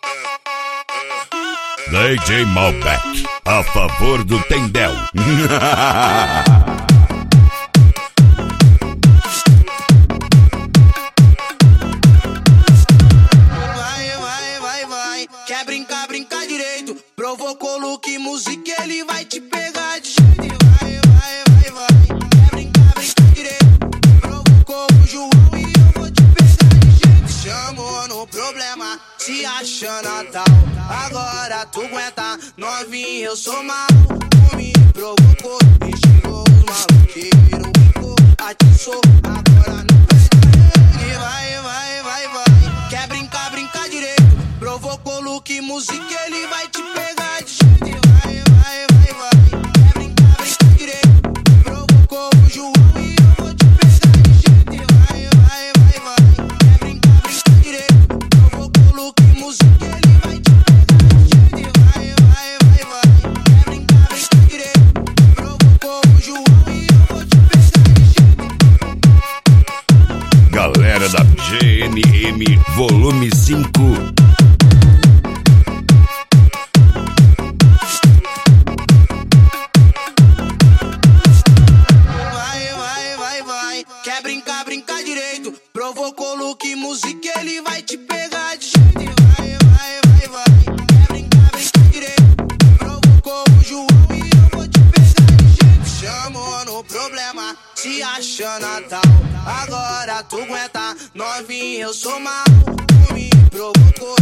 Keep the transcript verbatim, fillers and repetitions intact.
D J Malbec, a favor do Tendel. Vai, vai, vai, vai. Quer brincar, brincar direito. Provocou look, música, ele vai te pegar de jeito. Vai, vai, vai, vai. Quer brincar, brincar direito. Provocou o João e eu vou te pegar de jeito. Chamou no problema, se achando tal. Agora tu aguenta, novinho, eu sou mal. Tu me provocou, me xingou os maluqueiros. Atiçou, agora não pede. Vai, vai, vai, vai. Quer brincar, brincar direito. Provocou look, música, ele vai te pegar de jeito. Vai, vai, vai, vai. Quer brincar, brincar direito. Provocou o João e eu vou te pegar de jeito. Vai, vai, vai, vai. Quer brincar, brincar direito. Provocou look, música, ele vai te pegar de jeito. Vai, vai, vai, vai. Quer brincar, brincar direito. Provocou o João e eu vou te pegar de jeito. Galera da G N M Volume cinco. Quer brincar, brincar direito. Provocou look, música, ele vai te pegar de jeito. Vai, vai, vai, vai. Quer brincar, brincar direito. Provocou o João e eu vou te pegar de jeito. Chamou no problema, se achando tal. Agora tu aguenta, novinho, eu sou mal. Tu me provocou,